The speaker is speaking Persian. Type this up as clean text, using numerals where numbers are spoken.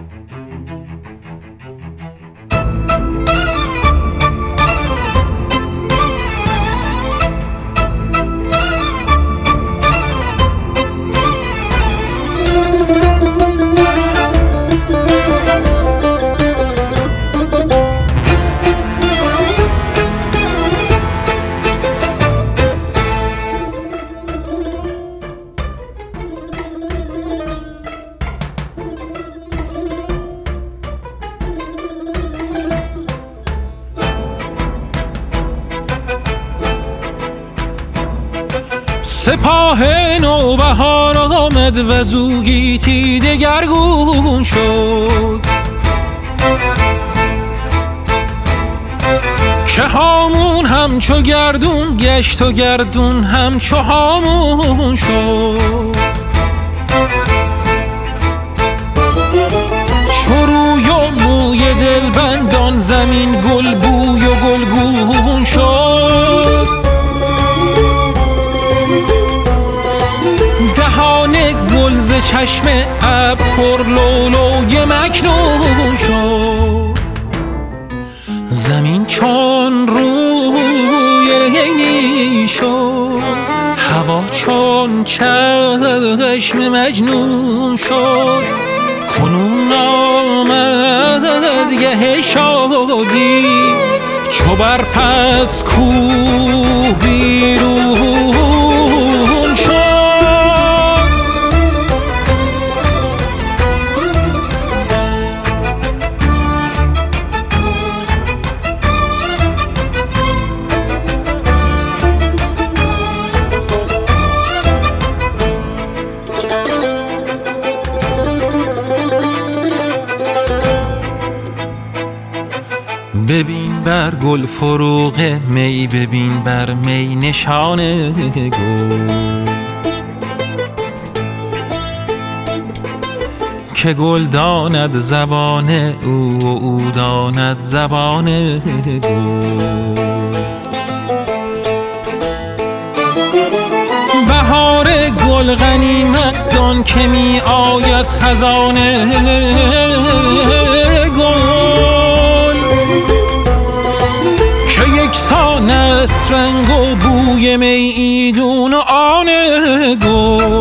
سپاه نوبهار آمد و زوگیتی دگرگون شد که هامون همچو گردون گشت و گردون همچو هامون شد. چو روی و موی دلبندان زمین گل بوی و گلگون شد. دهان گل ز چشم ابر پر لؤلؤی مکنون شد. زمین چون روی شد، هوا چون چشم مجنون شد. کنون آمد گه شادی، چو برف از کوه بیرون شد. ببین بر گل فروغ می، ببین بر می نشان گل. که گل داند زبان او و او داند زبان گل. بهار گل غنیمت دان که می آید خزان گل. که یکسان است رنگ و بوی می ایدون و آن گل.